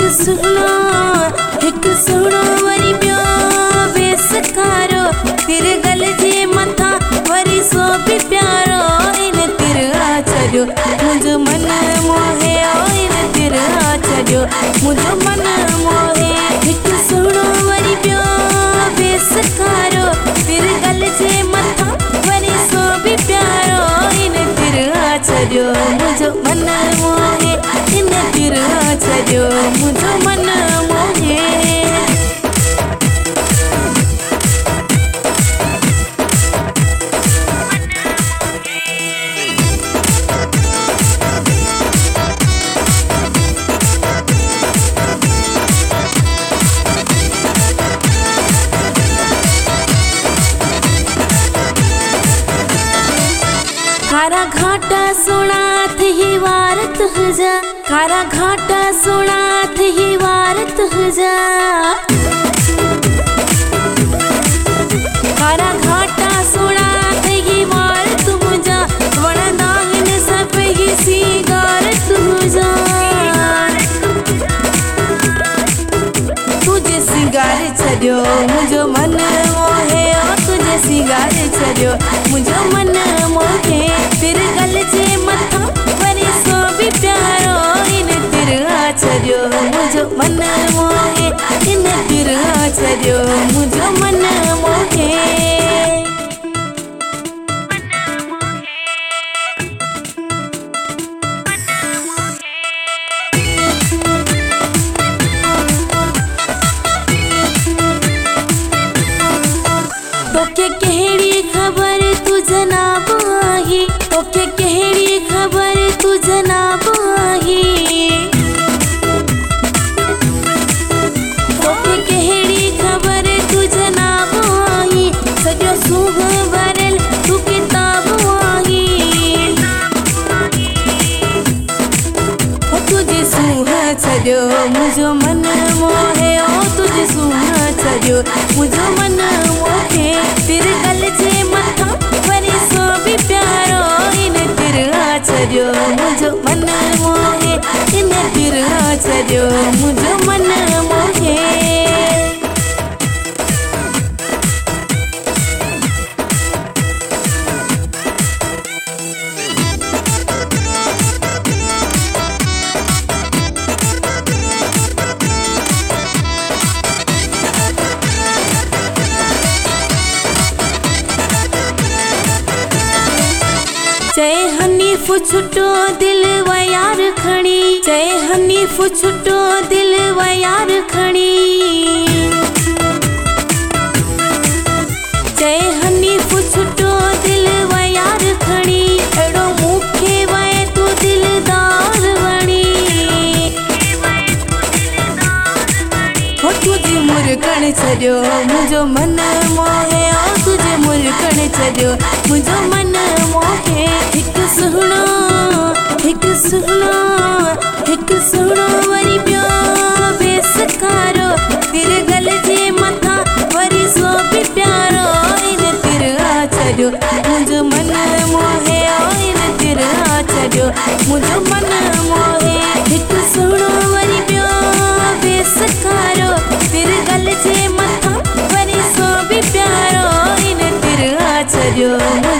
सुनो वरी पियो वेस कारो तिर गल जे मथा वरी सो भी प्यारो इन तिर छड़ियो मुझो मन मोहे इन तिर छड़ियो मुझो मन मोहे हिक सुनो वरी पियो वेस कारो तिर गल जे मथा वरी सो भी प्यारो इन तिर छड़ियो मुझो मन मोहे इन तिर छड़ियो मुझो मन मोहे खारा घाटा सुनाथ ही वारत हजा खारा घाटा सुनाथ ही वारत हजा खारा घाटा सुनाथ ही वारत हजा वणदा हिन सब ही सिंगारत हजा तुझे सिंगार छड़ियो मुझो मन मोहे तुझे सिंगार छड़ियो मुझो मन मोहे तिर गल जे मथा वरी सो भी प्यारो इन तिर छड़ियो मुझो मन मोहे इन तिर छड़ियो मुझो मन मोहे तोके केहड़ी खबर तू जनाब आही तोके केहड़ी खबर तू जनाब आही तोके केहड़ी खबर तू जनाब आही सजो सूह भरल तू किताब आही तुझे सूह छड़ियो मुझो मन मोहे तुझे सूह छड़ियो मुझो मन मोहे तिर गल जे मथा वरी सो भी प्यारो इन तिर छड़ियो मुझो मन मोहे इन तिर छड़ियो मुझो मन मोहे जय हनीफ छुटो दिल वयार खणी जय हनीफ छुटो दिल वयार खणी जय हनीफ छुटो दिल वयार खणी एड़ो मुखे वए तू दिलदार वणी हो तुझे मुरकण छड़ियो मुझो मन मोहे तुझे मुरकण छड़ियो मुझो मन मोहे हिक सुनो वरी पियो वेस कारो तिर गल जे मथा वरी सो भी प्यारो इन तिर छड़ियो मुझो मन मोहे इन तिर छड़ियो मुझो मन मोहे हिक सुनो वरी पियो वेस कारो तिर गल जे मथा वरी सो भी प्यारो इन तिर छड़ियो